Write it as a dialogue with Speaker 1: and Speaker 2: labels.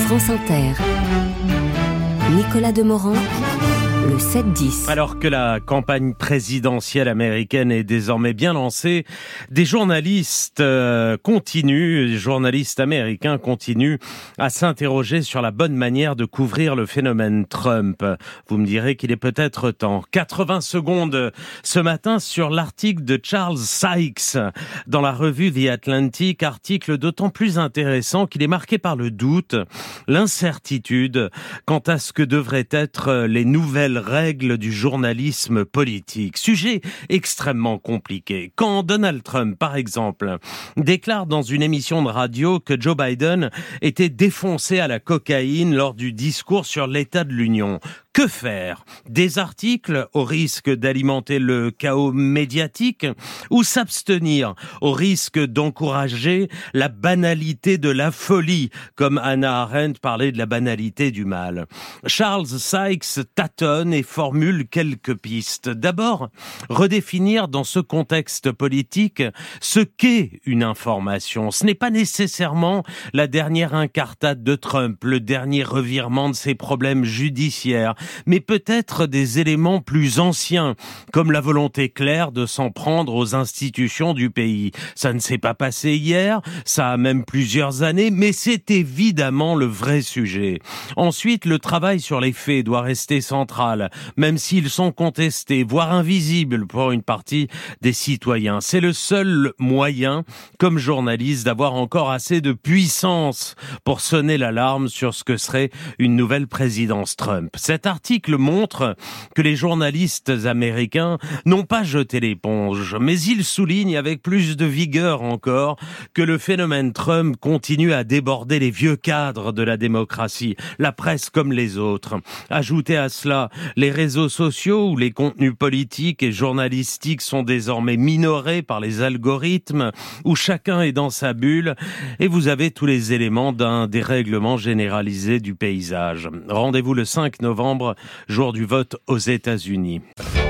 Speaker 1: France Inter. Nicolas Demorand, le 7-10.
Speaker 2: Alors que la campagne présidentielle américaine est désormais bien lancée, des journalistes américains continuent à s'interroger sur la bonne manière de couvrir le phénomène Trump. Vous me direz qu'il est peut-être temps. 80 secondes ce matin sur l'article de Charles Sykes dans la revue The Atlantic, article d'autant plus intéressant qu'il est marqué par le doute, l'incertitude quant à ce que devraient être les nouvelles règles du journalisme politique. Sujet extrêmement compliqué. Quand Donald Trump, par exemple, déclare dans une émission de radio que Joe Biden était défoncé à la cocaïne lors du discours sur l'état de l'Union, que faire? Des articles au risque d'alimenter le chaos médiatique ou s'abstenir au risque d'encourager la banalité de la folie, comme Hannah Arendt parlait de la banalité du mal? Charles Sykes tâtonne et formule quelques pistes. D'abord, redéfinir dans ce contexte politique ce qu'est une information. Ce n'est pas nécessairement la dernière incartade de Trump, le dernier revirement de ses problèmes judiciaires, mais peut-être des éléments plus anciens, comme la volonté claire de s'en prendre aux institutions du pays. Ça ne s'est pas passé hier, ça a même plusieurs années, mais c'est évidemment le vrai sujet. Ensuite, le travail sur les faits doit rester central, même s'ils sont contestés, voire invisibles pour une partie des citoyens. C'est le seul moyen, comme journaliste, d'avoir encore assez de puissance pour sonner l'alarme sur ce que serait une nouvelle présidence Trump. Cet article montre que les journalistes américains n'ont pas jeté l'éponge, mais ils soulignent avec plus de vigueur encore que le phénomène Trump continue à déborder les vieux cadres de la démocratie, la presse comme les autres. Ajoutez à cela les réseaux sociaux où les contenus politiques et journalistiques sont désormais minorés par les algorithmes, où chacun est dans sa bulle, et vous avez tous les éléments d'un dérèglement généralisé du paysage. Rendez-vous le 5 novembre, jour du vote aux États-Unis.